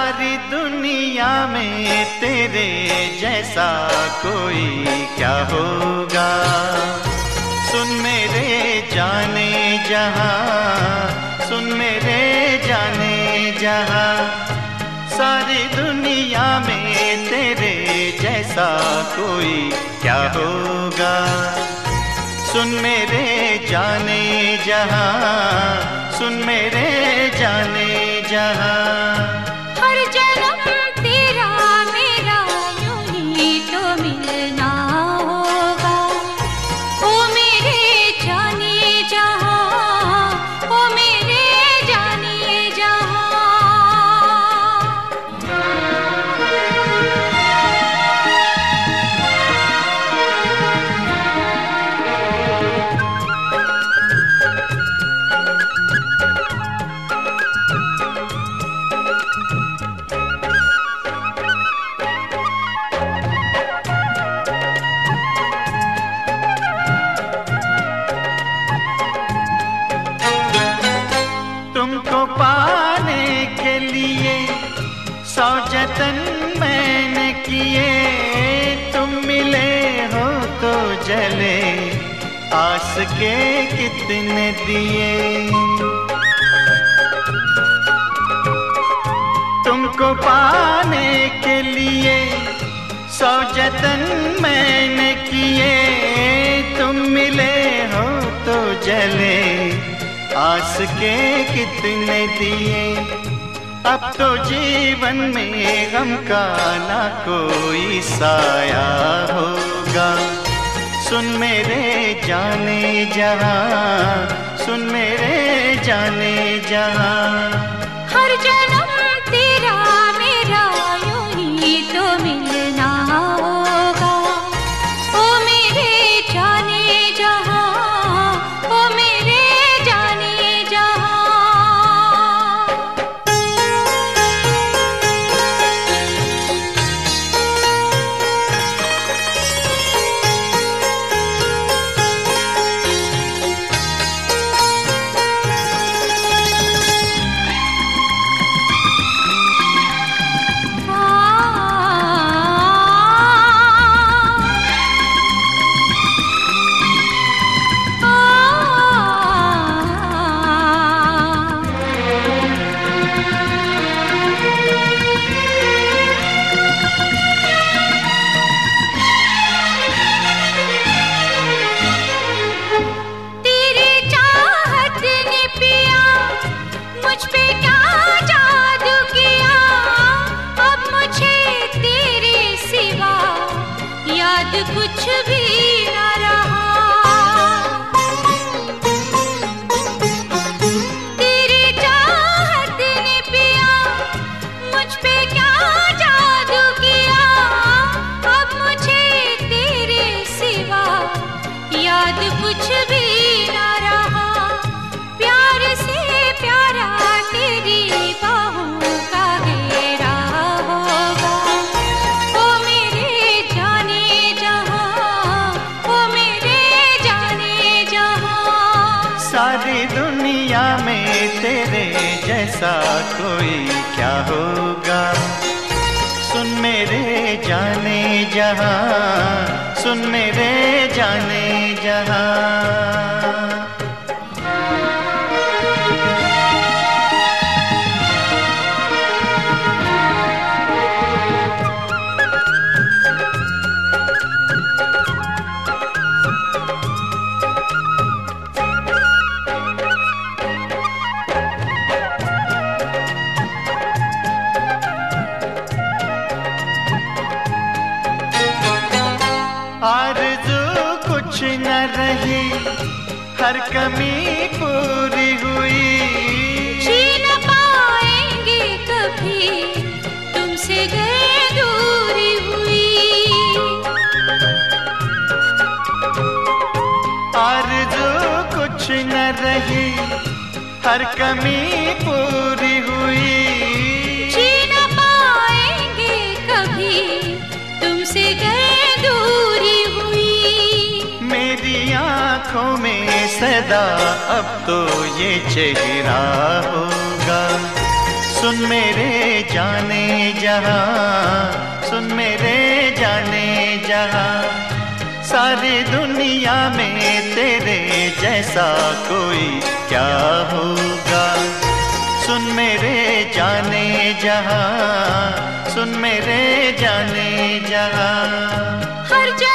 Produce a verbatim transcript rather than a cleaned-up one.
सारी दुनिया में तेरे जैसा कोई क्या होगा। सुन मेरे जाने जहां, सुन मेरे जाने जहां, सारी दुनिया में तेरे जैसा कोई क्या होगा। सुन मेरे जाने जहां, सुन मेरे जाने जहां। हर जन्म तेरा मेरा यूं ही तो मिलना होगा। ओ मेरे जाने जहां, ओ मेरे जाने जहां। तुमको पाने के लिए सौ जतन मैंने किए, तुम मिले हो तो जले आस के कितने दिए। तुमको पाने के लिए सौ जतन मैंने किए, तुम मिले हो तो जले आस के कितने दिए। अब तो जीवन में गम का ना कोई साया होगा। सुन मेरे जाने जहां, सुन मेरे जाने जहां। हर जन्म तेरा मेरा यूं ही तो मिलना होगा। ओ मेरे जाने जहां, ओ मेरे जाने जहां। कुछ भी न रहा। तेरी चाहत ने पिया मुझ पे क्या जादू किया। अब मुझे तेरे सिवा याद कुछ भी न रहा। प्यार से प्यारा तेरी बाहों का घेरा होगा। ओ मेरे जाने सारी दुनिया में तेरे जैसा कोई क्या होगा। सुन मेरे जाने जहां, सुन मेरे जाने जहां। आरज़ू कुछ न रही, हर कमी पूरी हुई। जी न पाएंगे कभी तुमसे गए दूरी हुई। आरज़ू कुछ न रही, हर कमी पूरी हुई। जी न पाएंगे कभी तुमसे गए दूरी हुई। मेरी आँखों में सदा अब तो ये चेहरा होगा। सुन मेरे जाने जहां, सुन मेरे जाने जहां, सारी दुनिया में तेरे जैसा कोई क्या होगा। सुन मेरे जाने जहां, सुन मेरे जाने जहां। हर